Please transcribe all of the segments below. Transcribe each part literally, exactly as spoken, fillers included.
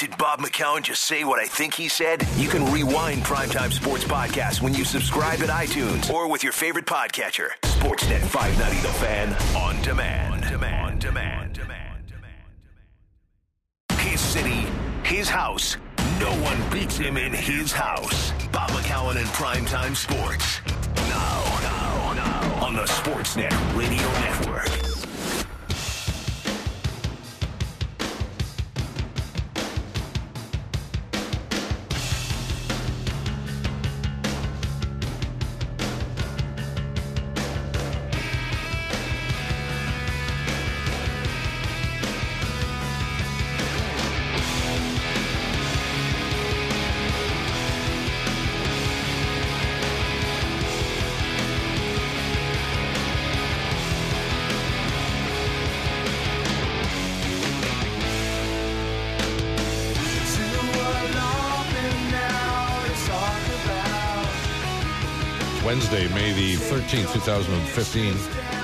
Did Bob McCown just say what I think he said? You can rewind Primetime Sports Podcast when you subscribe at iTunes or with your favorite podcatcher. Sportsnet five ninety The Fan on demand. On demand. On demand. demand. His city, his house. No one beats him in his house. Bob McCown and Primetime Sports. Now, now, now on the Sportsnet Radio Network. Wednesday, May the thirteenth, twenty fifteen.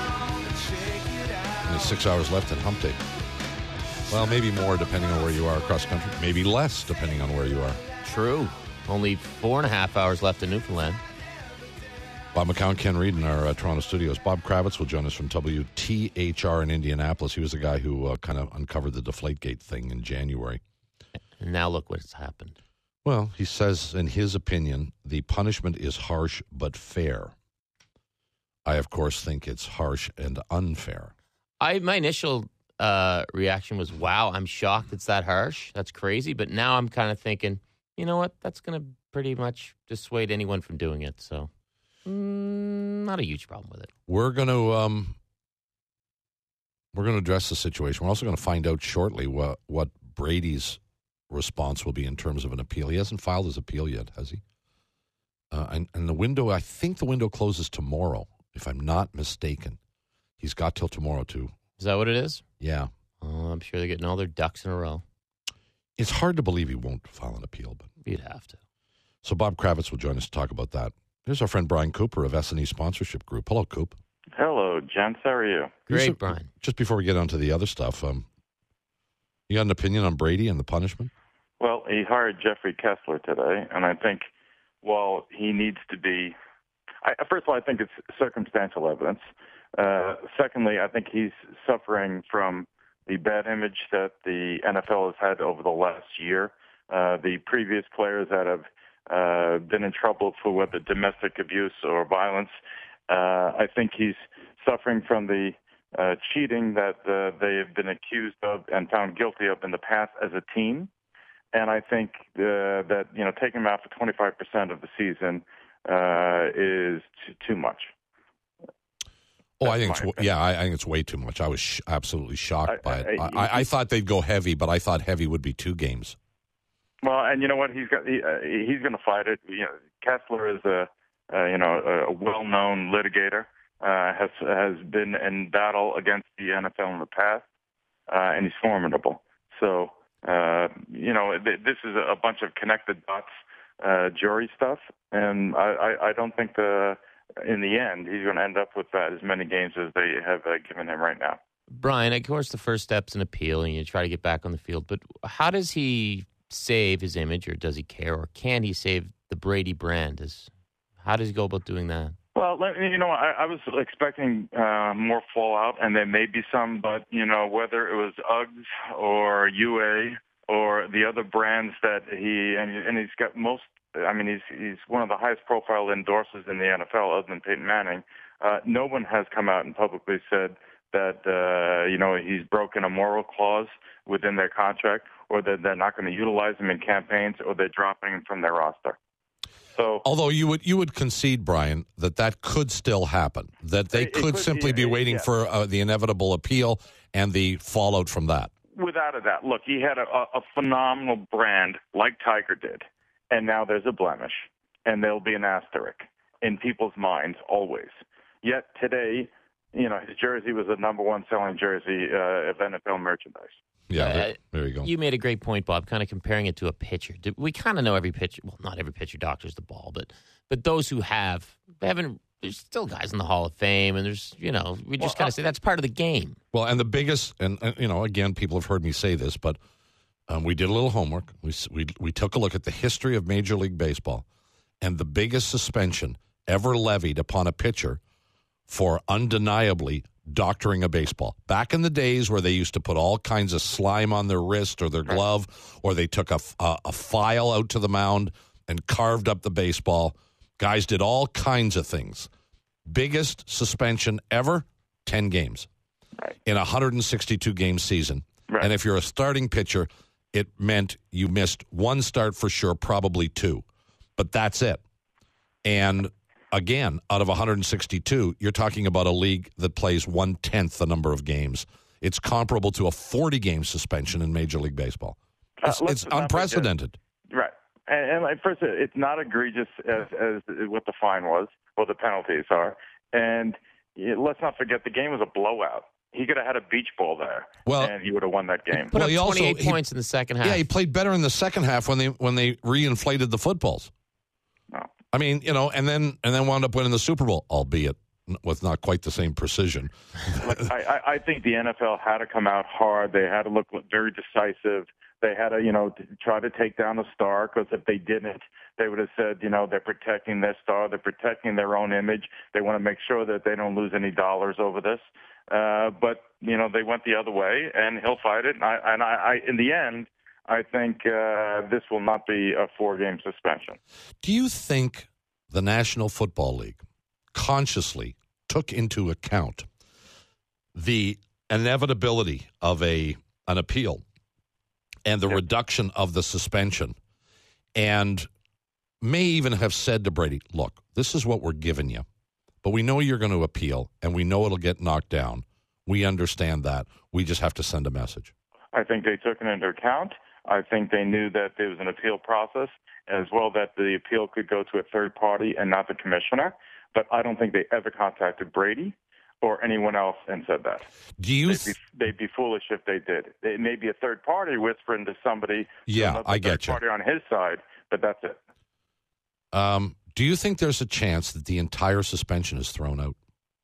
There's six hours left in hump day. Well, maybe more depending on where you are across the country. Maybe less depending on where you are. True. Only four and a half hours left in Newfoundland. Bob McCown, Ken Reed in our uh, Toronto studios. Bob Kravitz will join us from W T H R in Indianapolis. He was the guy who uh, kind of uncovered the Deflategate thing in January. And now look what's happened. Well, he says, in his opinion, the punishment is harsh but fair. I, of course, think it's harsh and unfair. I my initial uh, reaction was, wow, I'm shocked it's that harsh. That's crazy. But now I'm kind of thinking, you know what? That's going to pretty much dissuade anyone from doing it. So mm, not a huge problem with it. We're going to um, we're going to address the situation. We're also going to find out shortly what, what Brady's response will be in terms of an appeal. He hasn't filed his appeal yet, has he? Uh, and, and the window, I think the window closes tomorrow, if I'm not mistaken. He's got till tomorrow to. Is that what it is? Yeah. Oh, I'm sure they're getting all their ducks in a row. It's hard to believe he won't file an appeal, but you'd have to. So Bob Kravitz will join us to talk about that. Here's our friend Brian Cooper of S and E Sponsorship Group. Hello, Coop. Hello, gents. How are you? Great, so, Brian. Just before we get on to the other stuff, um, you got an opinion on Brady and the punishment? Well, he hired Jeffrey Kessler today, and I think while he needs to be I, – first of all, I think it's circumstantial evidence. Uh, secondly, I think he's suffering from the bad image that the N F L has had over the last year. Uh, the previous players that have uh, been in trouble for whether domestic abuse or violence, uh, I think he's suffering from the uh, cheating that uh, they have been accused of and found guilty of in the past as a team. And I think uh, that, you know, taking him out for twenty-five percent of the season uh, is t- too much. Oh, That's I think, it's, yeah, I, I think it's way too much. I was sh- absolutely shocked I, by it. I, I, I thought they'd go heavy, but I thought heavy would be two games. Well, and you know what? He's got he, uh, he's going to fight it. You know, Kessler is a uh, you know a well-known litigator. Uh, has has been in battle against the N F L in the past, uh, and he's formidable. So. Uh, you know, th- this is a bunch of connected dots uh, jury stuff, and I, I, I don't think the in the end he's going to end up with uh, as many games as they have uh, given him right now. Brian, of course, the first step's an appeal, and you try to get back on the field. But how does he save his image, or does he care, or can he save the Brady brand? Is how does he go about doing that? Well, you know, I, I was expecting uh, more fallout, and there may be some, but, you know, whether it was Uggs or U A or the other brands that he, and, and he's got most, I mean, he's he's one of the highest profile endorsers in the N F L other than Peyton Manning. Uh, no one has come out and publicly said that, uh, you know, he's broken a moral clause within their contract, or that they're not going to utilize him in campaigns, or they're dropping him from their roster. So, although you would you would concede, Brian, that that could still happen, that they it, could, it could simply be, be waiting yeah. for uh, the inevitable appeal and the fallout from that. Without a doubt. Look, he had a, a phenomenal brand like Tiger did, and now there's a blemish, and there'll be an asterisk in people's minds always. Yet today, you know, his jersey was the number one selling jersey uh, of N F L merchandise. Yeah, uh, there, there you go. You made a great point, Bob, kind of comparing it to a pitcher. We kind of know every pitcher, well, not every pitcher doctors the ball, but but those who have, they haven't, there's still guys in the Hall of Fame, and there's, you know, we just well, kind of uh, say that's part of the game. Well, and the biggest, and, and, you know, again, people have heard me say this, but um, we did a little homework. We, we we took a look at the history of Major League Baseball, and the biggest suspension ever levied upon a pitcher for undeniably doctoring a baseball. Back in the days where they used to put all kinds of slime on their wrist or their glove, or they took a, a, a file out to the mound and carved up the baseball. Guys did all kinds of things. Biggest suspension ever, ten games right. in a one hundred sixty-two game season. Right. And if you're a starting pitcher, it meant you missed one start for sure, probably two. But that's it. And again, out of one hundred sixty-two, you're talking about a league that plays one-tenth the number of games. It's comparable to a forty-game suspension in Major League Baseball. It's, uh, it's unprecedented. Right. And, and like, first, it's not egregious as, as what the fine was, what the penalties are. And you know, let's not forget, the game was a blowout. He could have had a beach ball there, well, and he would have won that game. Put well, up he also, twenty-eight he, points in the second half. Yeah, he played better in the second half when they when they reinflated the footballs. No. I mean, you know, and then and then wound up winning the Super Bowl, albeit with not quite the same precision. Look, I, I think the N F L had to come out hard. They had to look very decisive. They had to, you know, to try to take down the star, because if they didn't, they would have said, you know, they're protecting their star, they're protecting their own image. They want to make sure that they don't lose any dollars over this. Uh, but you know, they went the other way, and he'll fight it. And I, and I, I in the end, I think uh, this will not be a four-game suspension. Do you think the National Football League consciously took into account the inevitability of a an appeal and the yep. reduction of the suspension, and may even have said to Brady, look, this is what we're giving you, but we know you're going to appeal, and we know it'll get knocked down. We understand that. We just have to send a message. I think they took it into account. I think they knew that there was an appeal process, as well that the appeal could go to a third party and not the commissioner. But I don't think they ever contacted Brady or anyone else and said that. Do you? They'd be, they'd be foolish if they did. It may be a third party whispering to somebody. Yeah, to I get third you. Party on his side, but that's it. Um, do you think there's a chance that the entire suspension is thrown out?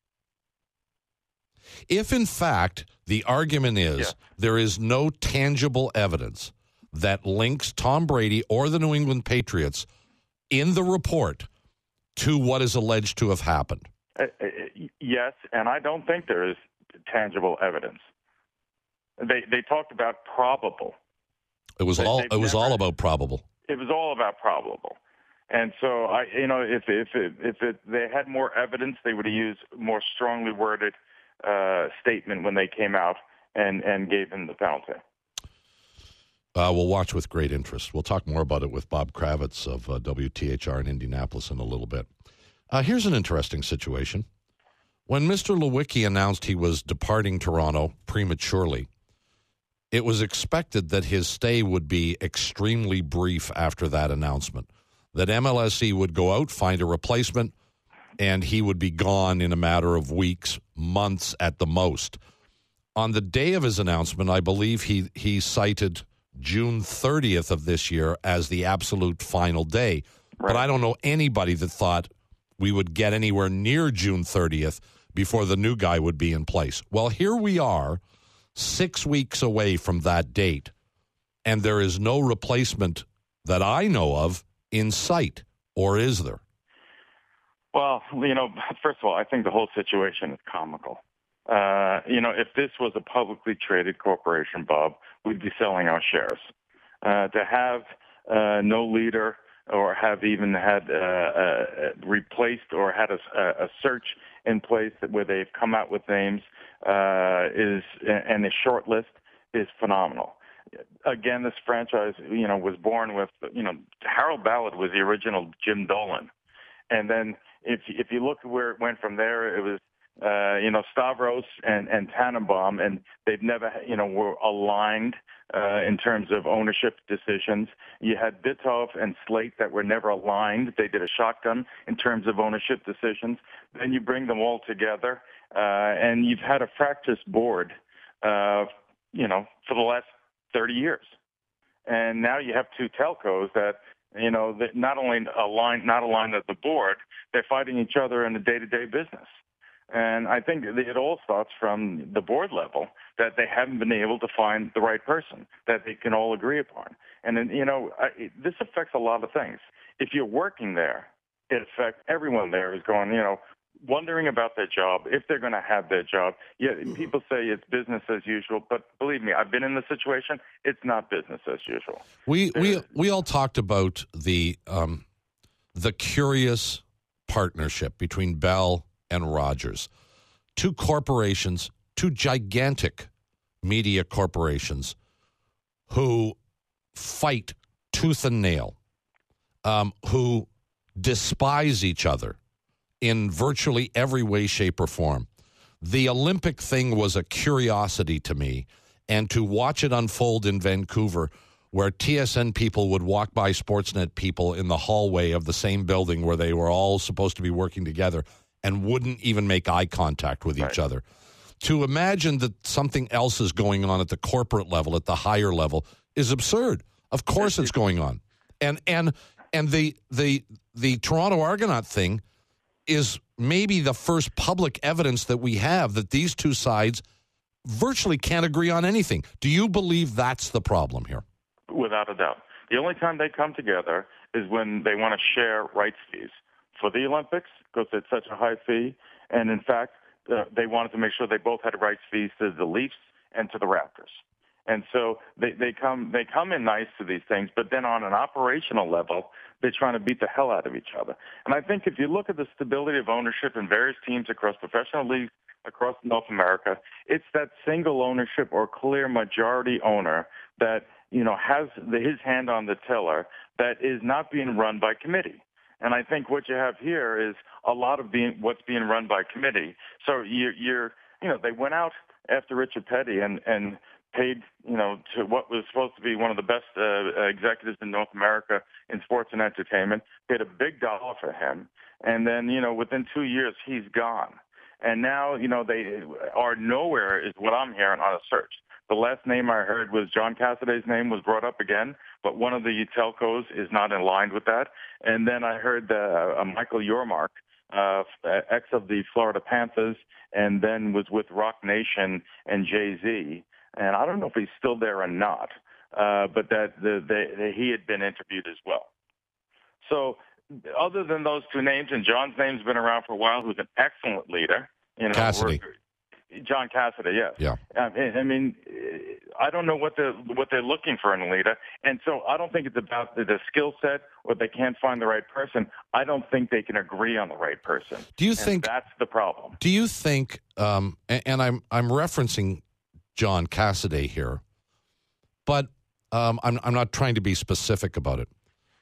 If, in fact, the argument is yeah. there is no tangible evidence that links Tom Brady or the New England Patriots in the report to what is alleged to have happened. Uh, uh, yes, and I don't think there is tangible evidence. They they talked about probable. It was They- all they've it was never- all about probable. It was all about probable. And so, I, you know, if if it, if it, they had more evidence, they would have used more strongly worded uh, statement when they came out and, and gave him the penalty. Uh, we'll watch with great interest. We'll talk more about it with Bob Kravitz of uh, W T H R in Indianapolis in a little bit. Uh, here's an interesting situation. When Mister Lewicki announced he was departing Toronto prematurely, it was expected that his stay would be extremely brief after that announcement, that M L S C would go out, find a replacement, and he would be gone in a matter of weeks, months at the most. On the day of his announcement, I believe he, he cited June thirtieth of this year as the absolute final day. Right. But I don't know anybody that thought we would get anywhere near June thirtieth before the new guy would be in place. Well, here we are, six weeks away from that date, and there is no replacement that I know of in sight, or is there? Well, you know, first of all, I think the whole situation is comical. Uh, you know, if this was a publicly traded corporation, Bob, we'd be selling our shares. Uh, to have uh, no leader or have even had uh, uh, replaced or had a, a search in place where they've come out with names uh, is and a short list is phenomenal. Again, this franchise, you know, was born with, you know, Harold Ballard was the original Jim Dolan. And then if if you look at where it went from there, it was, uh, you know, Stavros and, and Tannenbaum, and they've never, you know, were aligned uh, in terms of ownership decisions. You had Bitov and Slate that were never aligned. They did a shotgun in terms of ownership decisions. Then you bring them all together, uh, and you've had a fractious board, uh, you know, for the last thirty years. And now you have two telcos that, you know, that not only align, not aligned at the board, they're fighting each other in the day-to-day business. And I think it all starts from the board level, that they haven't been able to find the right person that they can all agree upon. And, then, you know, I, this affects a lot of things. If you're working there, it affects everyone there is going, you know, wondering about their job, if they're going to have their job. Yeah, people say it's business as usual, but believe me, I've been in the situation. It's not business as usual. We we we all talked about the um, the curious partnership between Bell and Rogers, two corporations, two gigantic media corporations who fight tooth and nail, um, who despise each other in virtually every way, shape, or form. The Olympic thing was a curiosity to me, and to watch it unfold in Vancouver, where T S N people would walk by Sportsnet people in the hallway of the same building where they were all supposed to be working together and wouldn't even make eye contact with right. each other. To imagine that something else is going on at the corporate level, at the higher level, is absurd. Of course it's going on. And and and the the the Toronto Argonaut thing is maybe the first public evidence that we have that these two sides virtually can't agree on anything. Do you believe that's the problem here? Without a doubt. The only time they come together is when they want to share rights fees for the Olympics, because it's such a high fee. And in fact, uh, they wanted to make sure they both had rights fees to the Leafs and to the Raptors. And so they, they come they come in nice to these things, but then on an operational level, they're trying to beat the hell out of each other. And I think if you look at the stability of ownership in various teams across professional leagues across North America, it's that single ownership or clear majority owner that, you know, has the, his hand on the tiller, that is not being run by committee. And I think what you have here is a lot of being what's being run by committee. So you're, you're you know, they went out after Richard Petty and, and paid, you know, to what was supposed to be one of the best uh, executives in North America in sports and entertainment, paid a big dollar for him. And then, you know, within two years, he's gone. And now, you know, they are nowhere is what I'm hearing on a search. The last name I heard was John Cassaday's name was brought up again, but one of the telcos is not in line with that. And then I heard uh, Michael Yormark, uh, ex of the Florida Panthers, and then was with Rock Nation and Jay-Z. And I don't know if he's still there or not, uh, but that the, the, the, he had been interviewed as well. So other than those two names, and John's name's been around for a while, who's an excellent leader. You know, Cassidy. John Cassidy, yes. Yeah. I mean, I don't know what they're, what they're looking for in a leader. And so I don't think it's about the, the skill set or they can't find the right person. I don't think they can agree on the right person. Do you and think that's the problem? Do you think, um, and, and I'm I'm referencing John Cassidy here, but um, I'm I'm not trying to be specific about it.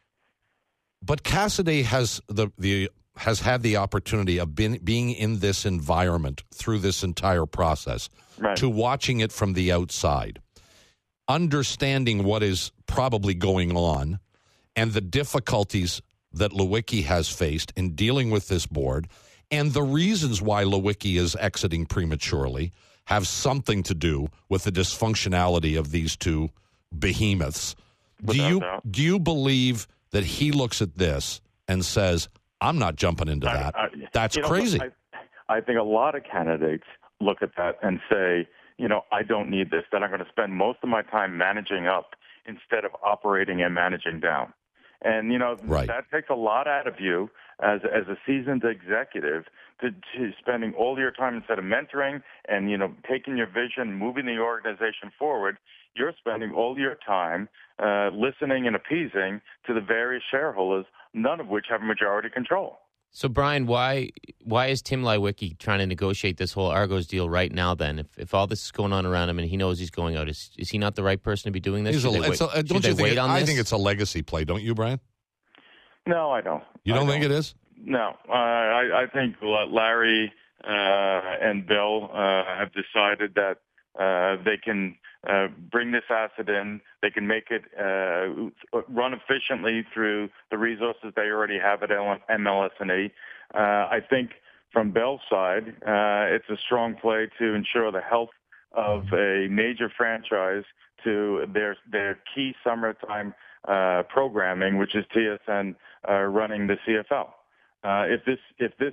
But Cassidy has the the has had the opportunity of been, being in this environment through this entire process, right. to watching it from the outside, understanding what is probably going on, and the difficulties that Lewicki has faced in dealing with this board, and the reasons why Lewicki is exiting prematurely have something to do with the dysfunctionality of these two behemoths. Do you doubt. do you believe that he looks at this and says, I'm not jumping into that? I, I, That's you know, crazy. I, I think a lot of candidates look at that and say, you know, I don't need this. Then I'm going to spend most of my time managing up instead of operating and managing down. And, you know, right. that takes a lot out of you as as a seasoned executive to, to spending all your time instead of mentoring and, you know, taking your vision, moving the organization forward. You're spending all your time uh, listening and appeasing to the various shareholders, none of which have majority control. So, Brian, why why is Tim Lewicki trying to negotiate this whole Argos deal right now then? If if all this is going on around him and he knows he's going out, is is he not the right person to be doing this? He's Should a, they it's wait, a, don't should you they think wait it, on I this? think it's a legacy play, don't you, Brian? No, I don't. You don't, I think don't. it is? No. Uh, I, I think Larry uh, and Bill uh, have decided that uh, they can uh, bring this asset in. They can make it uh, run efficiently through the resources they already have at M L S and E. Uh, I think from Bell's side, uh, it's a strong play to ensure the health of a major franchise to their their key summertime uh, programming, which is T S N uh, running the C F L. Uh, if this if this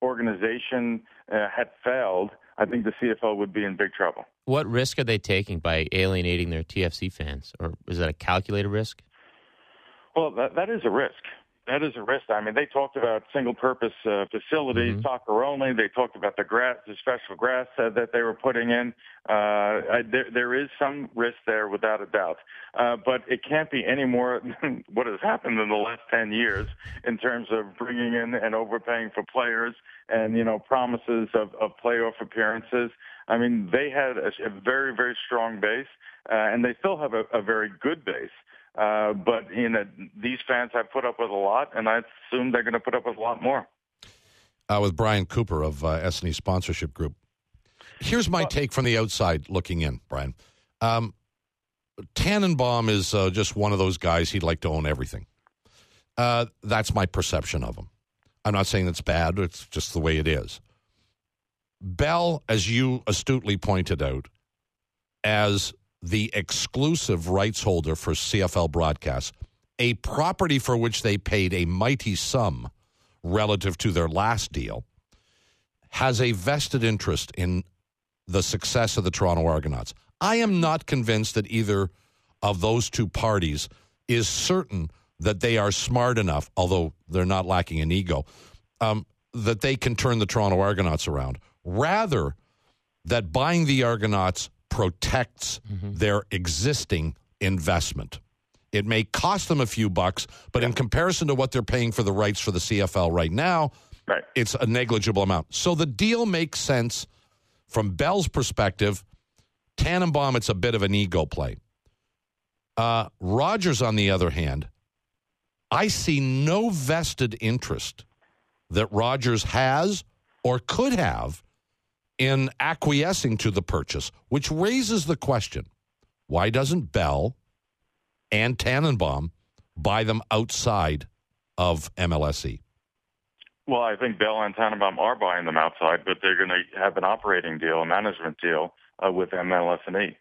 organization uh, had failed, I think the C F L would be in big trouble. What risk are they taking by alienating their T F C fans? Or is that a calculated risk? Well, that, that is a risk. That is a risk. I mean, they talked about single-purpose uh, facilities, mm-hmm. soccer only. They talked about the grass, the special grass uh, that they were putting in. Uh, I, there, there is some risk there, without a doubt. Uh, but it can't be any more than what has happened in the last ten years in terms of bringing in and overpaying for players and, you know, promises of, of playoff appearances. I mean, they had a, a very, very strong base, uh, and they still have a, a very good base. Uh, but, you know, these fans have put up with a lot, and I assume they're going to put up with a lot more. Uh, with Brian Cooper of uh, S and E Sponsorship Group. Here's my well, take from the outside looking in, Brian. Um, Tannenbaum is uh, just one of those guys, he'd like to own everything. Uh, that's my perception of him. I'm not saying it's bad. It's just the way it is. Bell, as you astutely pointed out, as the exclusive rights holder for C F L broadcasts, a property for which they paid a mighty sum relative to their last deal, has a vested interest in the success of the Toronto Argonauts. I am not convinced that either of those two parties is certain that they are smart enough, although they're not lacking in ego, um, that they can turn the Toronto Argonauts around. Rather, that buying the Argonauts protects mm-hmm. their existing investment. It may cost them a few bucks, but yeah. in comparison to what they're paying for the rights for the C F L right now, right. it's a negligible amount. So the deal makes sense from Bell's perspective. Tannenbaum, it's a bit of an ego play. Uh, Rogers, on the other hand, I see no vested interest that Rogers has or could have in acquiescing to the purchase, which raises the question, why doesn't Bell and Tannenbaum buy them outside of M L S E? Well, I think Bell and Tannenbaum are buying them outside, but they're going to have an operating deal, a management deal uh, with M L S E.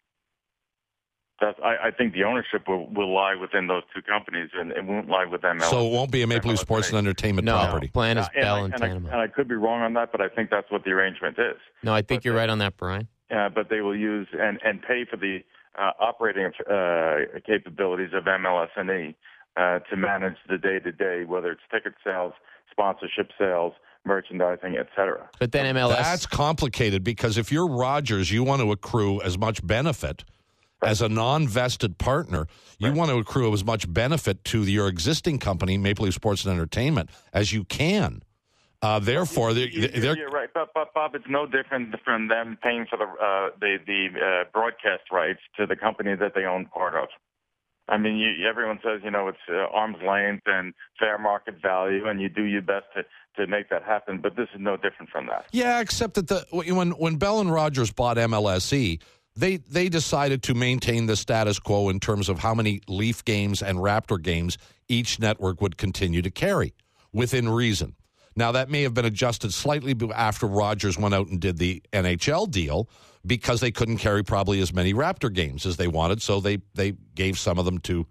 That's, I, I think the ownership will, will lie within those two companies, and it won't lie with M L S. So it won't be a Maple Leaf Sports and Entertainment no, property. No, plan is uh, Bell and, and, and Tannenbaum. I, and I could be wrong on that, but I think that's what the arrangement is. No, I think but you're they, right on that, Brian. Yeah, but they will use and, and pay for the uh, operating uh, capabilities of M L S E uh, to manage the day-to-day, whether it's ticket sales, sponsorship sales, merchandising, et cetera. But then M L S... That's complicated because if you're Rogers, you want to accrue as much benefit right. as a non-vested partner. You right. want to accrue as much benefit to your existing company, Maple Leaf Sports and Entertainment, as you can. Uh, therefore, they're, you, they're... You're right, but, but Bob, it's no different from them paying for the uh, the, the uh, broadcast rights to the company that they own part of. I mean, you, everyone says, you know, it's uh, arm's length and fair market value, and you do your best to, to make that happen. But this is no different from that. Yeah, except that the when when Bell and Rogers bought M L S E, they they decided to maintain the status quo in terms of how many Leaf games and Raptor games each network would continue to carry, within reason. Now, that may have been adjusted slightly after Rogers went out and did the N H L deal because they couldn't carry probably as many Raptor games as they wanted, so they, they gave some of them to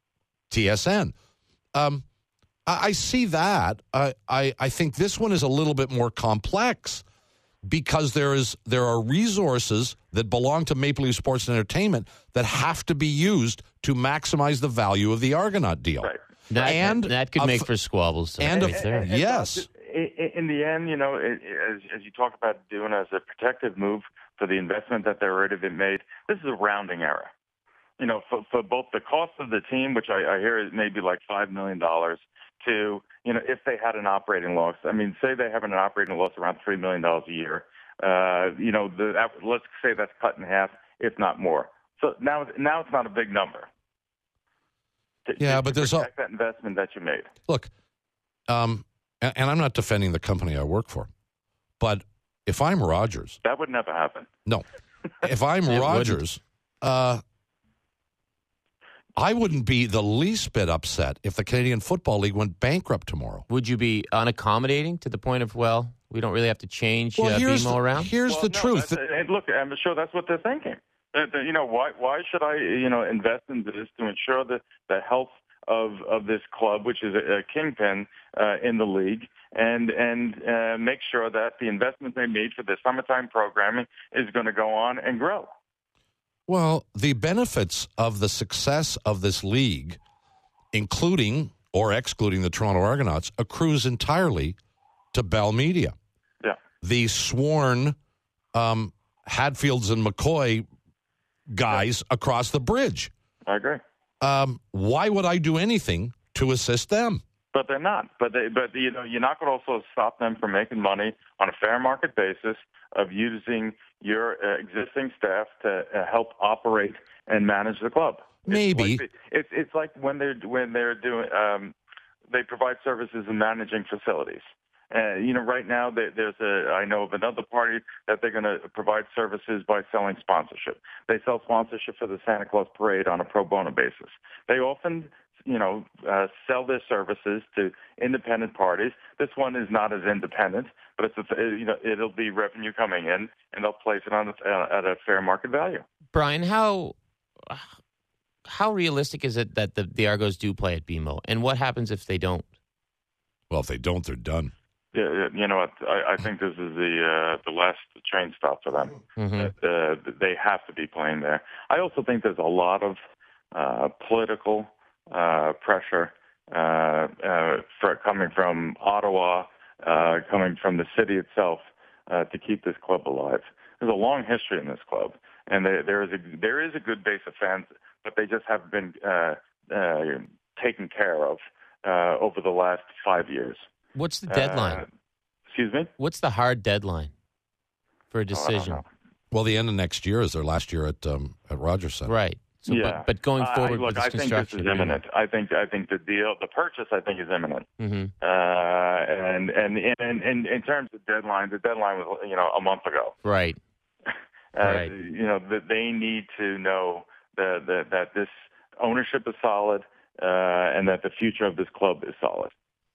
T S N. Um, I, I see that. I, I, I think this one is a little bit more complex because there is there are resources that belong to Maple Leaf Sports and Entertainment that have to be used to maximize the value of the Argonaut deal. Right. That, and that could make for squabbles. So and, right a, there. yes. In the end, you know, as, as you talk about doing as a protective move for the investment that they've already been made, this is a rounding error. You know, for, for both the cost of the team, which I, I hear is maybe like five million dollars, to, you know, if they had an operating loss. I mean, say they have an operating loss around three million dollars a year. Uh, you know, the, let's say that's cut in half, if not more. So now, now it's not a big number. To, yeah, to, but to there's protect a, that investment that you made. Look, um, and, and I'm not defending the company I work for, but if I'm Rogers, that would never happen. No, if I'm Rogers, uh, I wouldn't be the least bit upset if the Canadian Football League went bankrupt tomorrow. Would you be unaccommodating to the point of, well, we don't really have to change well, uh, here's B M O the, around? Here's well, the no, truth. And look, I'm sure that's what they're thinking. That, that, you know, why why should I, you know, invest in this to ensure the, the health of of, of this club, which is a, a kingpin uh, in the league, and and uh, make sure that the investment they made for the summertime programming is going to go on and grow. Well, the benefits of the success of this league, including or excluding the Toronto Argonauts, accrues entirely to Bell Media. Yeah. The sworn um, Hadfields and McCoy guys yeah. across the bridge. I agree. Um, why would I do anything to assist them? But they're not. But they, but you know, you're not going to also stop them from making money on a fair market basis of using your uh, existing staff to uh, help operate and manage the club. Maybe it's like, it's, it's like when they're when they're doing um, they provide services in managing facilities. Uh, you know, right now they, there's a I know of another party that they're going to provide services by selling sponsorship. They sell sponsorship for the Santa Claus Parade on a pro bono basis. They often, you know, uh, sell their services to independent parties. This one is not as independent, but it's a, you know it'll be revenue coming in, and they'll place it on a, at a fair market value. Brian, how how realistic is it that the, the Argos do play at B M O, and what happens if they don't? Well, if they don't, they're done. Yeah, you know what? I, I think this is the uh, the last train stop for them. Mm-hmm. Uh, they have to be playing there. I also think there's a lot of uh, political uh, pressure uh, uh, for, coming from Ottawa, uh, coming from the city itself, uh, to keep this club alive. There's a long history in this club, and there, there is a there is a good base of fans, but they just haven't been uh, uh, taken care of uh, over the last five years. What's the deadline? Uh, excuse me? What's the hard deadline for a decision? Oh, well, the end of next year is their last year at um, at Rogers Centre. Right. So, yeah. But, but going forward uh, look, with this I think construction, this is imminent. I think I think the deal, the purchase, I think is imminent. Mm-hmm. Uh, and, and and and in terms of deadline, the deadline was you know a month ago. Right. uh, right. You know that they need to know that that, that this ownership is solid uh, and that the future of this club is solid.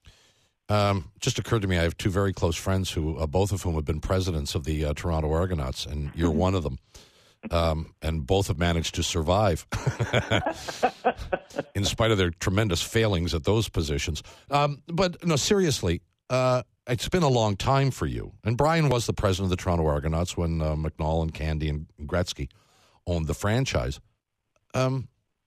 Um, just occurred to me, I have two very close friends who, uh, both of whom have been presidents of the uh, Toronto Argonauts, and you're one of them. Um, and both have managed to survive in spite of their tremendous failings at those positions. Um, but no, seriously, uh, it's been a long time for you. And Brian was the president of the Toronto Argonauts when uh, McNall and Candy and Gretzky owned the franchise. Um,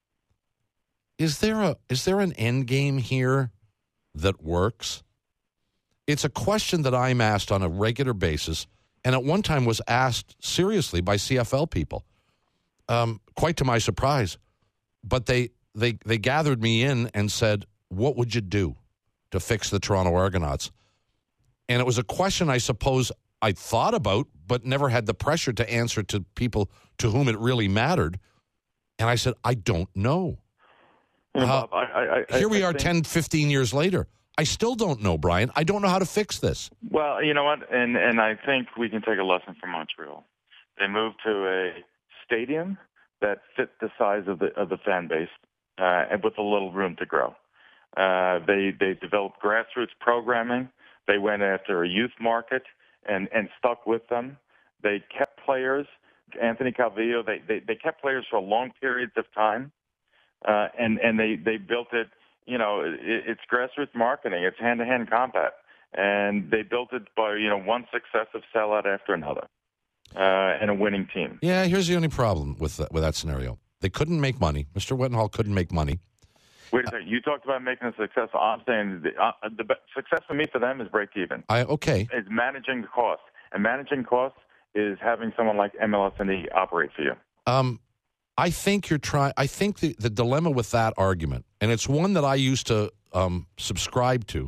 is there a is there an end game here that works? It's a question that I'm asked on a regular basis, and at one time was asked seriously by C F L people, um, quite to my surprise. But they, they, they gathered me in and said, what would you do to fix the Toronto Argonauts? And it was a question I suppose I thought about, but never had the pressure to answer to people to whom it really mattered. And I said, I don't know. Yeah, Uh, Bob, I, I, here we I are think, ten, fifteen years later. I still don't know, Brian. I don't know how to fix this. Well, you know what? And and I think we can take a lesson from Montreal. They moved to a stadium that fit the size of the of the fan base uh, and with a little room to grow. Uh, they they developed grassroots programming. They went after a youth market and, and stuck with them. They kept players. Anthony Calvillo, they, they, they kept players for long periods of time. Uh, and, and they, they built it, you know, it, it's grassroots marketing. It's hand-to-hand combat. And they built it by, you know, one successive sellout after another uh, and a winning team. Yeah, here's the only problem with that, with that scenario. They couldn't make money. Mister Wettenhall couldn't make money. Wait a second. You talked about making a success. I'm saying the, uh, the be- success for me for them is break even. I okay. It's managing the cost. And managing costs is having someone like M L S N E operate for you. Um, I think you're trying. I think the, the dilemma with that argument, and it's one that I used to um, subscribe to,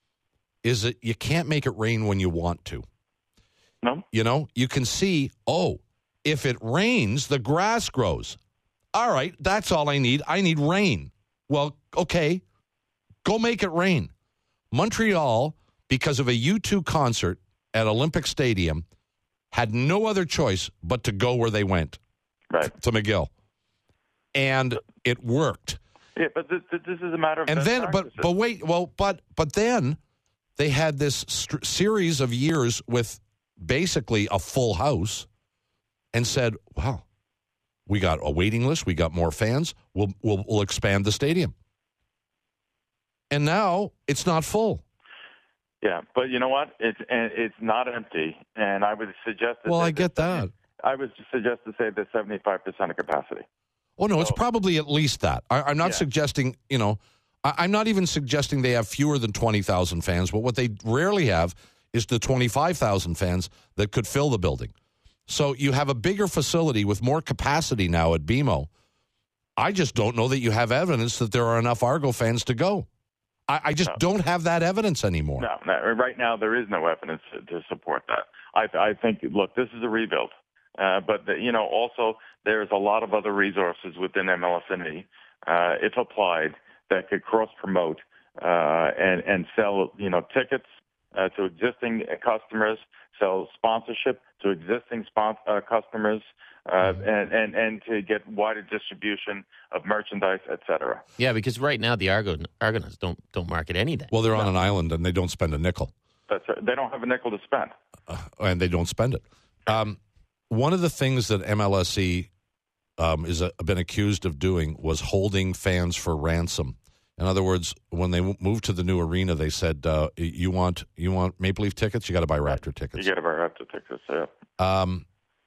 is that you can't make it rain when you want to. No. You know, you can see, oh, if it rains, the grass grows. All right, that's all I need. I need rain. Well, okay, go make it rain. Montreal, because of a U two concert at Olympic Stadium, had no other choice but to go where they went, right, to McGill, and it worked. Yeah, but this, this is a matter of and best then, practices. but but wait, well, but but then they had this st- series of years with basically a full house, and said, "Wow, we got a waiting list. We got more fans. We'll we'll, we'll expand the stadium." And now it's not full. Yeah, but you know what? It's it's not empty, and I would suggest. That well, I get that. I would suggest to say that seventy-five percent of capacity. Oh no, so, it's probably at least that. I, I'm not yeah. suggesting. You know, I, I'm not even suggesting they have fewer than twenty thousand fans. But what they rarely have is the twenty-five thousand fans that could fill the building. So you have a bigger facility with more capacity now at B M O. I just don't know that you have evidence that there are enough Argo fans to go. I, I just no. don't have that evidence anymore. No, no, right now there is no evidence to, to support that. I, I think, look, this is a rebuild. Uh, but, the, you know, also there's a lot of other resources within M L S N E, uh, if applied, that could cross-promote uh, and, and sell, you know, tickets uh, to existing customers, sell sponsorship to existing spon- uh, customers, uh, and, and, and to get wider distribution of merchandise, et cetera. Yeah, because right now the Argo, Argonauts don't don't market anything. Well, they're on no. an island and they don't spend a nickel. That's right. They don't have a nickel to spend. Uh, and they don't spend it. Um, one of the things that M L S E um, is uh, been accused of doing was holding fans for ransom. In other words, when they moved to the new arena, they said, uh, "You want you want Maple Leaf tickets? You got to buy Raptor tickets. You got to buy Raptor tickets." Yeah. Um,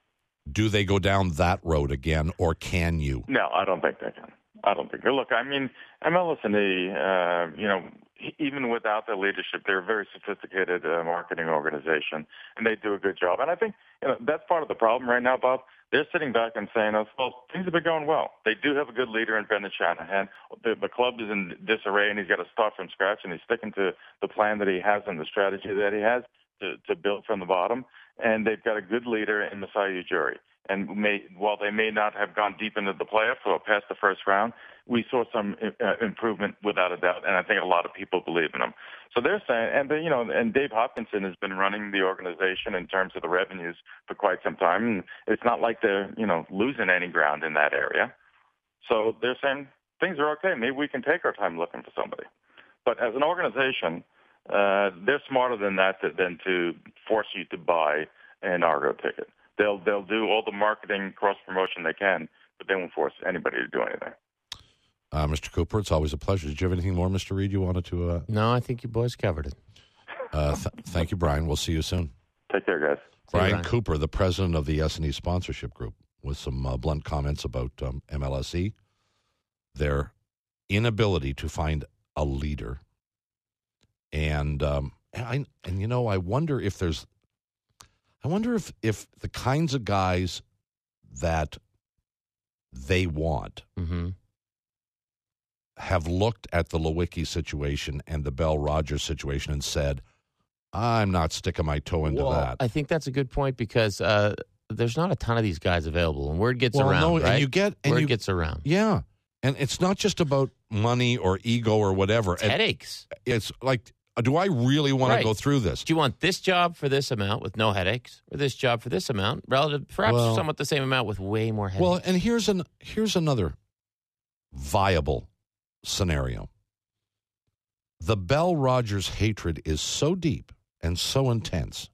do they go down that road again, or can you? No, I don't think they can. I don't think. Look, I mean, M L S N E, uh, you know, even without their leadership, they're a very sophisticated uh, marketing organization, and they do a good job. And I think you know that's part of the problem right now, Bob. They're sitting back and saying, oh, well, things have been going well. They do have a good leader in Brendan Shanahan. The, the club is in disarray, and he's got to start from scratch, and he's sticking to the plan that he has and the strategy that he has to, to build from the bottom. And they've got a good leader in Masai Ujiri. And may, while they may not have gone deep into the playoffs or past the first round, we saw some uh, improvement without a doubt, and I think a lot of people believe in them. So they're saying, and they, you know, and Dave Hopkinson has been running the organization in terms of the revenues for quite some time, and it's not like they're, you know, losing any ground in that area. So they're saying things are okay. Maybe we can take our time looking for somebody. But as an organization, uh, they're smarter than that to, than to force you to buy an Argo ticket. They'll they'll do all the marketing cross promotion they can, but they won't force anybody to do anything. Uh, Mister Cooper, it's always a pleasure. Did you have anything more, Mister Reed, you wanted to? Uh... No, I think you boys covered it. Uh, th- thank you, Brian. We'll see you soon. Take care, guys. Brian, Brian Cooper, the president of the S and E Sponsorship Group, with some uh, blunt comments about um, M L S E, their inability to find a leader, and um, I and you know I wonder if there's. I wonder if, if the kinds of guys that they want mm-hmm. have looked at the Lewicki situation and the Bell Rogers situation and said, I'm not sticking my toe into well, that. I think that's a good point because uh, there's not a ton of these guys available, and word gets well, around, no, right? And you get, and word you, gets around. Yeah. And it's not just about money or ego or whatever. It's headaches. It's like, do I really want right. to go through this? Do you want this job for this amount with no headaches, or this job for this amount, relative, perhaps well, somewhat the same amount with way more headaches? Well, and here's an here's another viable scenario. The Bell Rogers hatred is so deep and so intense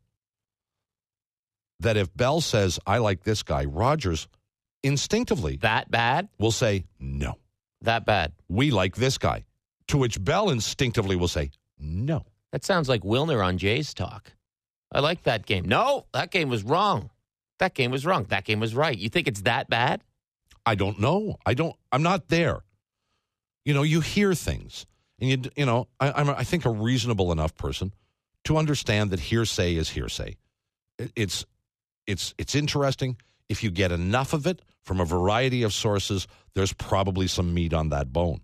that if Bell says, I like this guy, Rogers instinctively that bad will say, no. That bad. We like this guy. To which Bell instinctively will say, no. That sounds like Wilner on Jay's talk. I like that game. No, that game was wrong. That game was wrong. That game was right. You think it's that bad? I don't know. I don't. I'm not there. You know, you hear things, and you you know, I, I'm I think a reasonable enough person to understand that hearsay is hearsay. It, it's it's it's interesting. If you get enough of it from a variety of sources, there's probably some meat on that bone.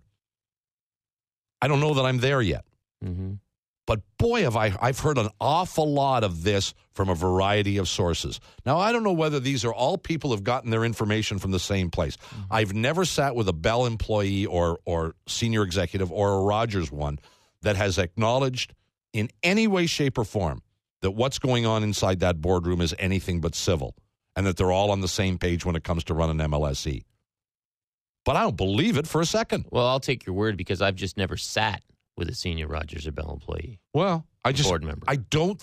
I don't know that I'm there yet. Mm-hmm. But boy, have I I've heard an awful lot of this from a variety of sources. Now, I don't know whether these are all people who've gotten their information from the same place. Mm-hmm. I've never sat with a Bell employee or or senior executive or a Rogers one that has acknowledged in any way, shape, or form that what's going on inside that boardroom is anything but civil and that they're all on the same page when it comes to running M L S E. But I don't believe it for a second. Well, I'll take your word because I've just never sat with a senior Rogers or Bell employee. Well, I just, board member. I don't,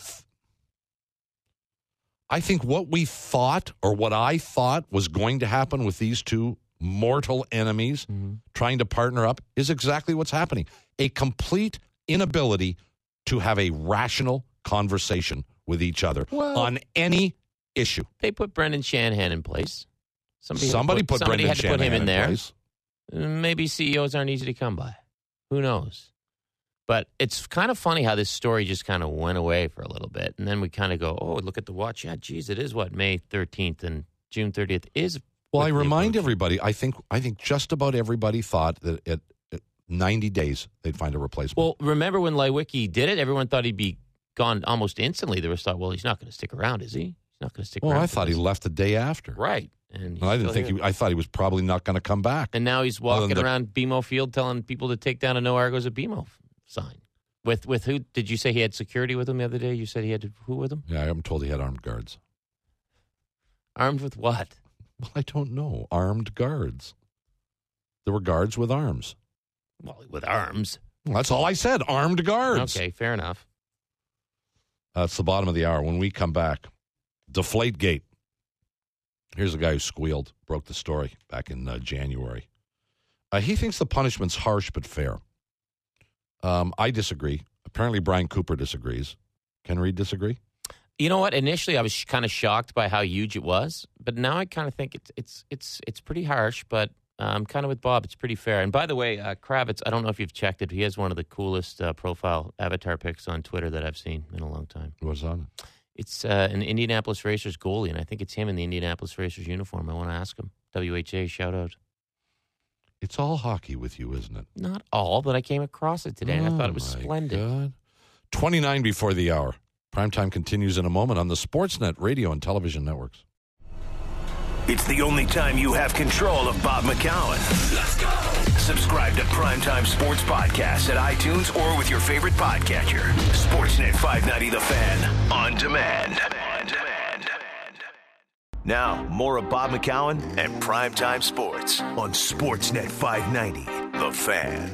I think what we thought or what I thought was going to happen with these two mortal enemies, mm-hmm. trying to partner up, is exactly what's happening. A complete inability to have a rational conversation with each other well, on any issue. They put Brendan Shanahan in place. Somebody, somebody put, put somebody Brendan had to Shanahan put him in, in there. Place. Maybe C E Os aren't easy to come by. Who knows? But it's kind of funny how this story just kind of went away for a little bit. And then we kind of go, oh, look at the watch. Yeah, geez, it is what, May thirteenth and June thirtieth is. Well, I remind everybody, I think I think just about everybody thought that at, at ninety days they'd find a replacement. Well, remember when Lewicki did it? Everyone thought he'd be gone almost instantly. There was thought, well, he's not going to stick around, is he? He's not going to stick well, around. Well, I thought this. he left the day after. Right. And, and I didn't think he, I thought he was probably not going to come back. And now he's walking the, around B M O Field telling people to take down a No Argos at B M O sign. With with who? Did you say he had security with him the other day? You said he had who with him? Yeah, I'm told he had armed guards. Armed with what? Well, I don't know. Armed guards. There were guards with arms. Well, with arms. Well, that's all I said. Armed guards. Okay, fair enough. That's uh, the bottom of the hour. When we come back, Deflategate. Here's a guy who squealed, broke the story back in uh, January. Uh, he thinks the punishment's harsh but fair. Um, I disagree. Apparently, Brian Cooper disagrees. Ken Reed disagree? You know what? Initially, I was sh- kind of shocked by how huge it was, but now I kind of think it's it's it's it's pretty harsh. But I'm um, kind of with Bob. It's pretty fair. And by the way, uh, Kravitz, I don't know if you've checked it. He has one of the coolest uh, profile avatar pics on Twitter that I've seen in a long time. What's on it? It's uh, an Indianapolis Racers goalie, and I think it's him in the Indianapolis Racers uniform. I want to ask him. W H A, shout out. It's all hockey with you, isn't it? Not all, but I came across it today, and oh I thought it was splendid. God. twenty-nine before the hour. Primetime continues in a moment on the Sportsnet radio and television networks. It's the only time you have control of Bob McCown. Let's go! Subscribe to Primetime Sports Podcasts at iTunes or with your favorite podcatcher. Sportsnet five ninety The Fan. On demand. On demand. Now, more of Bob McCown and Primetime Sports on Sportsnet five ninety The Fan.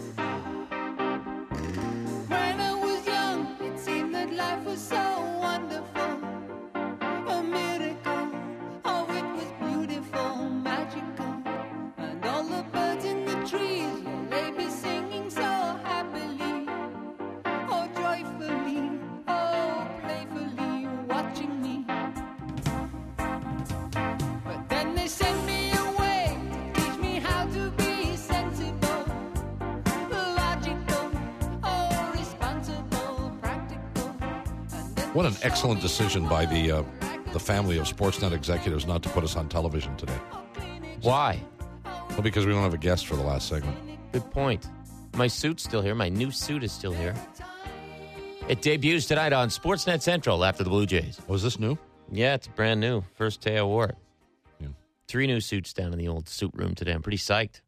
When I was young, it seemed that life was so wonderful. A miracle. Oh, it was beautiful, magical. And all the birds in the trees, they be singing so happily. Oh, joyfully, oh, playfully, watching me. But then they sent me away to teach me how to be sensible, logical, oh, responsible, practical. What an excellent decision by the uh, the family of Sportsnet executives not to put us on television today. Why? Well, because we don't have a guest for the last segment. Good point. My suit's still here. My new suit is still here. It debuts tonight on Sportsnet Central after the Blue Jays. Oh, is this new? Yeah, it's brand new. First day I wore it. Yeah. Three new suits down in the old suit room today. I'm pretty psyched.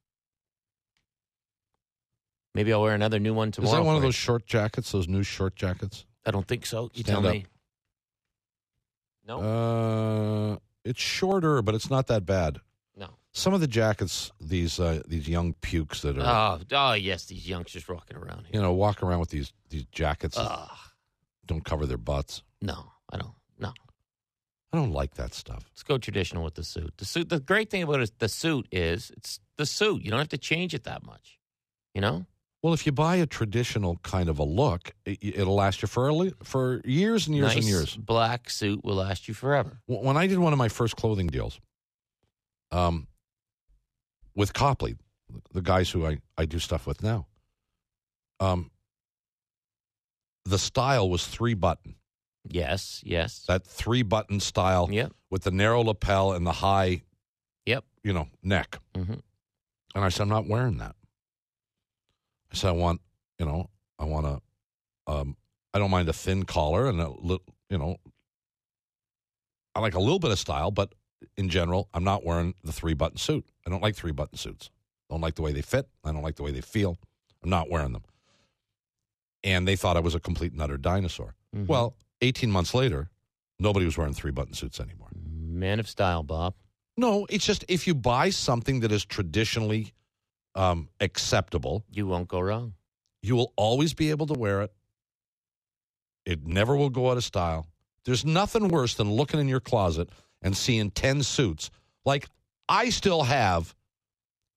Maybe I'll wear another new one tomorrow. Is that one of for those it. short jackets, those new short jackets? I don't think so. You Stand tell up. me. No. Uh, it's shorter, but it's not that bad. No. Some of the jackets, these uh, these young pukes that are, Oh, oh, yes, these youngsters rocking around here. you know, walk around with these these jackets that Ugh. don't cover their butts. No, I don't. No. I don't like that stuff. Let's go traditional with the suit. The suit. The great thing about it, the suit is it's the suit. You don't have to change it that much. You know. Well, if you buy a traditional kind of a look, it, it'll last you for a li- for years and years nice and years. black suit will last you forever. W- When I did one of my first clothing deals, um, with Copley, the guys who I, I do stuff with now, um, the style was three button. Yes, yes. That three button style Yep. with the narrow lapel and the high, Yep. you know, neck. Mm-hmm. And I said, I'm not wearing that. I said, I want, you know, I want a, um, I don't mind a thin collar and a little, you know, I like a little bit of style, but in general, I'm not wearing the three button suit. I don't like three button suits. I don't like the way they fit. I don't like the way they feel. I'm not wearing them. And they thought I was a complete and utter dinosaur. Mm-hmm. Well, eighteen months later, nobody was wearing three button suits anymore. Man of style, Bob. No, it's just if you buy something that is traditionally um, acceptable, You won't go wrong. you will always be able to wear it. It never will go out of style. There's nothing worse than looking in your closet and seeing ten suits. Like, I still have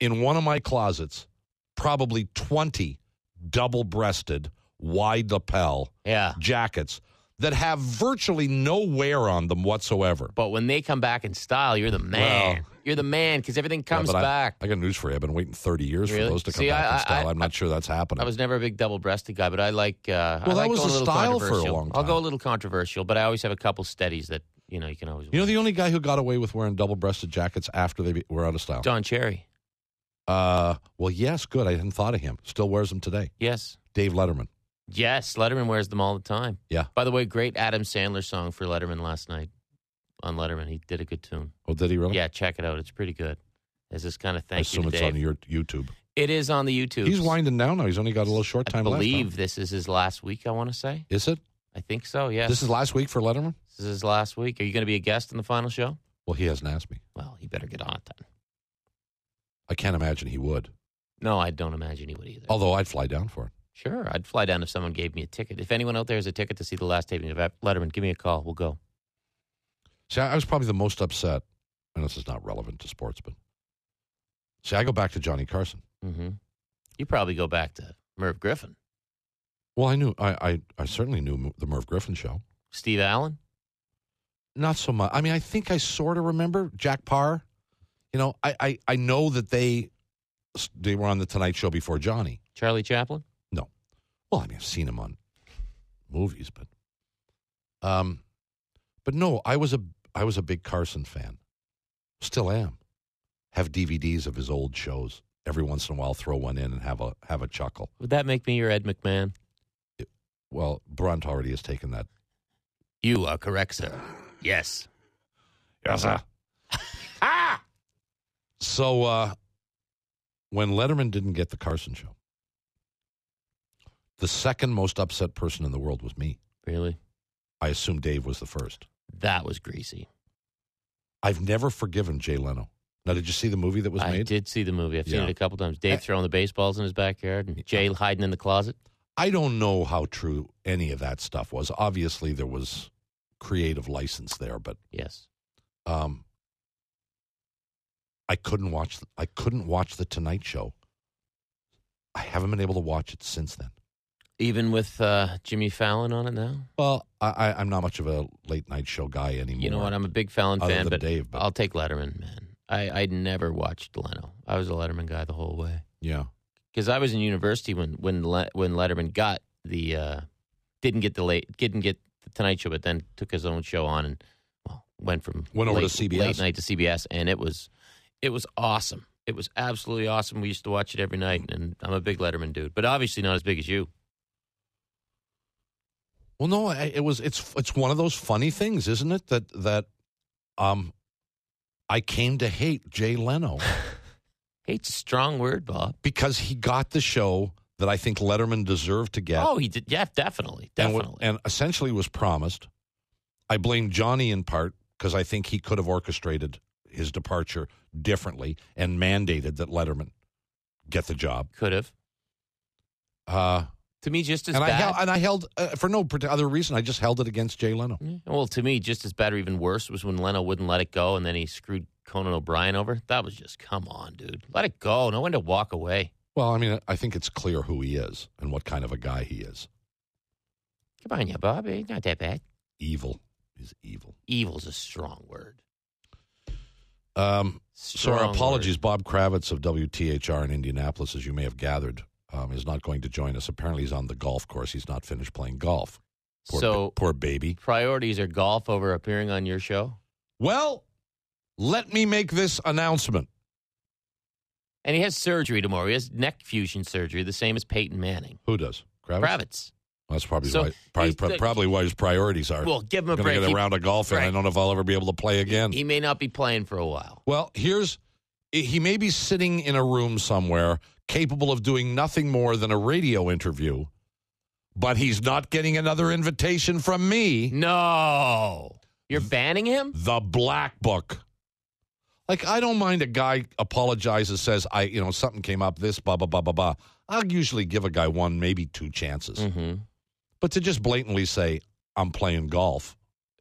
in one of my closets probably twenty double-breasted, wide lapel Yeah. jackets that have virtually no wear on them whatsoever. But when they come back in style, you're the man. Well- you're the man because everything comes Yeah, but I- back. I, got news for you. I've been waiting thirty years Really? for those to come See, back I- in style. I- I'm not sure that's happening. I was never a big double-breasted guy, but I like. Uh, I Well, that like was going the a little style for a controversial. long I'll go a time. little controversial, but I always have a couple steadies that you know you can always. You know wear. the only guy who got away with wearing double-breasted jackets after they be, were out of style? Don Cherry. Uh, well, yes, good. I hadn't thought of him. Still wears them today. Yes. Dave Letterman. Yes, Letterman wears them all the time. Yeah. By the way, great Adam Sandler song for Letterman last night on Letterman. He did a good tune. Oh, did he really? Yeah, check it out. It's pretty good. As this kind of I thank you assume to it's Dave. on your YouTube. It is on the YouTube. He's winding down now. He's only got a little short I time left. believe huh? this is his last week, I want to say. Is it? I think so, yes. This is last week for Letterman? This is his last week. Are you going to be a guest in the final show? Well, he hasn't asked me. Well, he better get on it then. I can't imagine he would. No, I don't imagine he would either. Although I'd fly down for it. Sure, I'd fly down if someone gave me a ticket. If anyone out there has a ticket to see the last taping of Letterman, give me a call. We'll go. See, I I was probably the most upset, and this is not relevant to sports, but see, I go back to Johnny Carson. Mm-hmm. You probably go back to Merv Griffin. Well, I knew, I, I, I certainly knew the Merv Griffin show. Steve Allen? Not so much. I mean, I think I sort of remember Jack Parr. You know, I, I, I know that they they were on the Tonight Show before Johnny. Charlie Chaplin? No. Well, I mean, I've seen him on movies, but um, but no, I was a I was a big Carson fan. Still am. Have D V Ds of his old shows. Every once in a while, throw one in and have a have a chuckle. Would that make me your Ed McMahon? Well, Brunt already has taken that. You are correct, sir. Yes. Yes, sir. Ah! So uh, when Letterman didn't get the Carson show, the second most upset person in the world was me. Really? I assume Dave was the first. That was greasy. I've never forgiven Jay Leno. Now, did you see the movie that was I made? did see the movie. I've seen Yeah. it a couple times. Dave I- throwing the baseballs in his backyard and Jay hiding in the closet. I don't know how true any of that stuff was. Obviously, there was creative license there, but Yes. um, I couldn't watch. I couldn't watch the Tonight Show. I haven't been able to watch it since then. Even with uh, Jimmy Fallon on it now? Well, I, I, I'm not much of a late night show guy anymore. You know what? I'm a big Fallon Other fan, than but, Dave, but- I'll take Letterman, man. I, I never watched Leno. I was a Letterman guy the whole way. Yeah. Because I was in university when when Le, when Letterman got the uh, didn't get the late didn't get the Tonight Show, but then took his own show on and well went from Went over late, to C B S. late night to C B S, and it was it was awesome. It was absolutely awesome. We used to watch it every night, and I'm a big Letterman dude, but obviously not as big as you. Well, no, I, it was. It's it's one of those funny things, isn't it? That that um, I came to hate Jay Leno Hate's a strong word, Bob. because he got the show that I think Letterman deserved to get. Oh, he did. Yeah, definitely, and, definitely. wa- and essentially was promised. I blame Johnny in part because I think he could have orchestrated his departure differently and mandated that Letterman get the job. Could have. Uh, To me, just as and, I bad. held, and I held, uh, for no parti- other reason, I just held it against Jay Leno. Yeah. Well, to me, just as bad or even worse was when Leno wouldn't let it go, and then he screwed Conan O'Brien over. That was just, come on, dude, let it go. No one to walk away. Well, I mean, I think it's clear who he is and what kind of a guy he is. Come on, yeah, Bob. It's not that bad. Evil is evil. Evil's a strong word. Um, so our Strong apologies, word. Bob Kravitz of W T H R in Indianapolis, as you may have gathered, um, is not going to join us. Apparently, he's on the golf course. He's not finished playing golf. Poor, So- ba- poor baby. Priorities are golf over appearing on your show. Well, let me make this announcement. And he has surgery tomorrow. He has neck fusion surgery, the same as Peyton Manning. Who does? Kravitz? Kravitz. Well, that's probably So why, probably, he's the- probably why his priorities are. Well, give him a I'm going break. to get He- a round of golf, and I right. don't know if I'll ever be able to play again. He may not be playing for a while. Well, here's he may be sitting in a room somewhere capable of doing nothing more than a radio interview, but he's not getting another invitation from me, No. You're banning him? the Black Book. Like, I don't mind a guy apologizes, says, I, you know, something came up, this, blah, blah, blah, blah, blah. I'll usually give a guy one, maybe two chances. Mm-hmm. But to just blatantly say, I'm playing golf.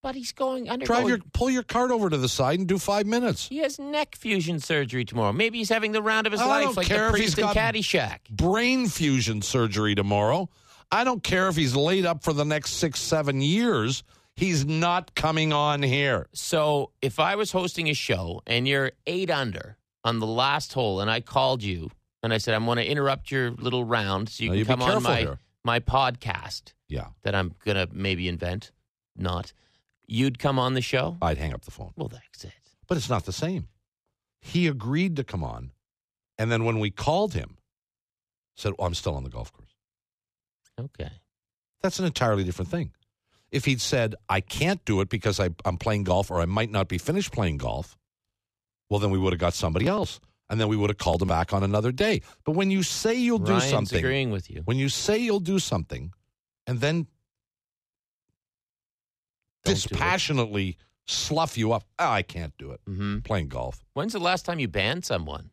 But he's going undergoing. Drive your, pull your cart over to the side and do five minutes. He has neck fusion surgery tomorrow. Maybe he's having the round of his I life, don't like care the if he's priest in got Caddyshack. brain fusion surgery tomorrow. I don't care if he's laid up for the next six, seven years. He's not coming on here. So if I was hosting a show and you're eight under on the last hole, and I called you and I said, I'm going to interrupt your little round so you Now, can you be come on careful my, here. my podcast Yeah, that I'm going to maybe invent, not. You'd come on the show? I'd hang up the phone. Well, that's it. But it's not the same. He agreed to come on, and then when we called him, said, oh, I'm still on the golf course. Okay. That's an entirely different thing. If he'd said, I can't do it because I, I'm playing golf or I might not be finished playing golf, well, then we would have got somebody else. And then we would have called him back on another day. But when you say you'll Ryan's do something, agreeing with you. when you say you'll do something and then Don't do it. dispassionately slough you up, oh, I can't do it. Mm-hmm. Playing golf. When's the last time you banned someone?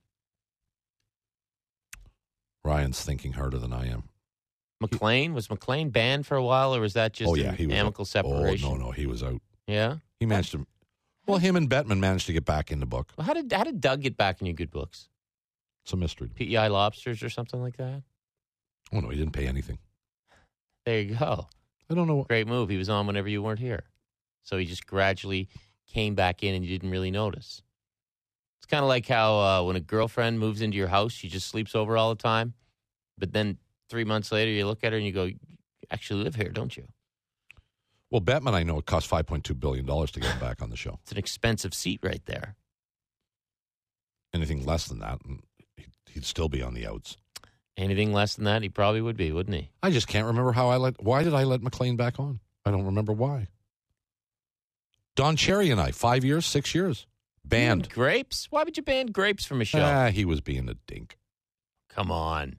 Ryan's thinking harder than I am. McLean? Was McLean banned for a while, or was that just oh, yeah. an He was amicable out. separation? Oh, no, no. He was out. Yeah? He managed to. Well, him and Bettman managed to get back in the book. Well, how did how did Doug get back in your good books? It's a mystery. P E I Lobsters or something like that? Oh, no. He didn't pay anything. There you go. I don't know. What, Great move. He was on whenever you weren't here. So he just gradually came back in and you didn't really notice. It's kind of like how uh, when a girlfriend moves into your house, she just sleeps over all the time. But then three months later, you look at her and you go, you actually live here, don't you? well, Bettman, I know it cost five point two billion dollars to get him back on the show. It's an expensive seat right there. Anything less than that, and he'd, he'd still be on the outs. Anything less than that, he probably would be, wouldn't he? I just can't remember how I let. Why did I let McLean back on? I don't remember why. Don Cherry and I, five years, six years, banned. Grapes? Why would you ban grapes from a show? Ah, he was being a dink. Come on.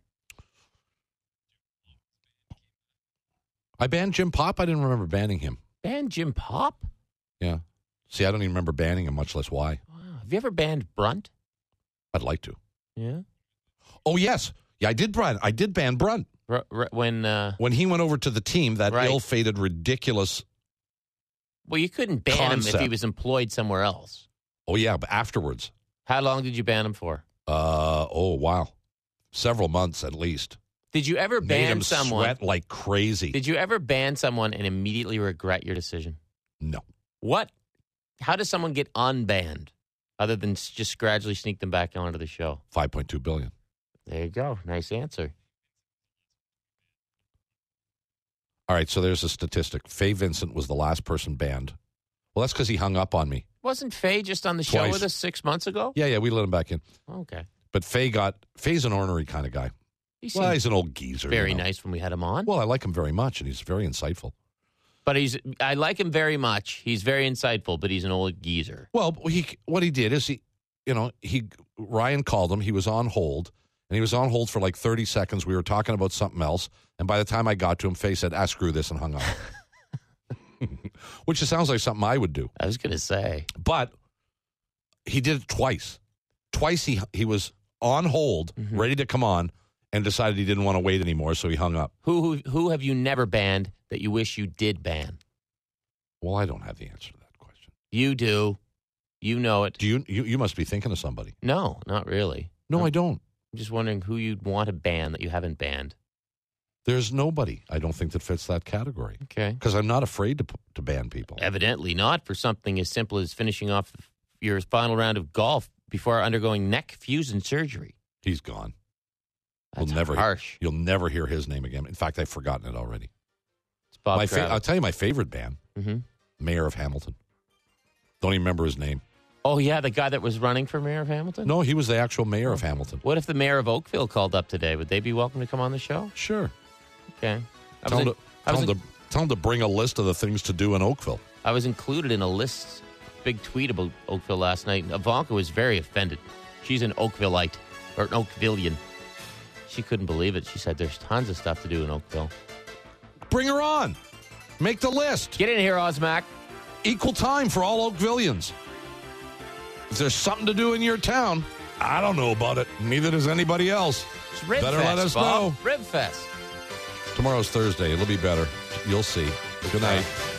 I banned Jim Pop. I didn't remember banning him. Ban Jim Pop? Yeah. See, I don't even remember banning him, much less why. Wow. Have you ever banned Brunt? I'd like to. Yeah. Oh yes, yeah, I did. Brunt. I did ban Brunt R- r- when, uh, when he went over to the team. That Right. ill-fated, ridiculous. well, you couldn't ban him if he Concept. was employed somewhere else. Oh yeah, but afterwards. How long did you ban him for? Uh oh wow, several months at least. Did you ever Made ban him someone? sweat like crazy. Did you ever ban someone and immediately regret your decision? No. What? How does someone get unbanned other than s- just gradually sneak them back onto the show? five point two billion. There you go. Nice answer. All right, so there's a statistic. Faye Vincent was the last person banned. Well, that's because he hung up on me. Wasn't Faye just on the show Twice. with us six months ago? Yeah, yeah, we let him back in. Okay. But Faye got Faye's an ornery kind of guy. He Well, seemed he's an old geezer. very you know. nice when we had him on. Well, I like him very much, and he's very insightful. But he's I like him very much. He's very insightful, but he's an old geezer. Well, he what he did is he, you know, he Ryan called him. He was on hold, and he was on hold for like thirty seconds. We were talking about something else, and by the time I got to him, Faye said, "Ah, screw this," and hung up. Which sounds like something I would do. I was going to say. But he did it twice. Twice he he was on hold, Mm-hmm. ready to come on, and decided he didn't want to wait anymore, so he hung up. Who, who who have you never banned that you wish you did ban? Well, I don't have the answer to that question. You do. You know it. Do you? You, you must be thinking of somebody. No, not really. No, I'm I don't. just wondering who you'd want to ban that you haven't banned. There's nobody I don't think that fits that category Okay. because I'm not afraid to to ban people. Evidently not for something as simple as finishing off your final round of golf before undergoing neck fusion surgery. He's gone. That's You'll never harsh. You'll never hear his name again. In fact, I've forgotten it already. It's Bob My fa- Kravitz. I'll tell you my favorite band, Mm-hmm. Mayor of Hamilton. Don't even remember his name. Oh, yeah, the guy that was running for mayor of Hamilton? No, he was the actual mayor of Hamilton. What if the mayor of Oakville called up today? Would they be welcome to come on the show? Sure. Okay. I Tell was, him, in- to, I, tell, was him in- to, tell him to bring a list of the things to do in Oakville. I was included in a list, big tweet about Oakville last night. Ivanka was very offended. She's an Oakvilleite, or an Oakvillian. She couldn't believe it. She said there's tons of stuff to do in Oakville. Bring her on. Make the list. Get in here, Osmac. Equal time for all Oakvillians. If there's something to do in your town, I don't know about it. Neither does anybody else. It's Rib Better Fest, let us Bob. know. Rib Fest. Tomorrow's Thursday. It'll be better. You'll see. Good night.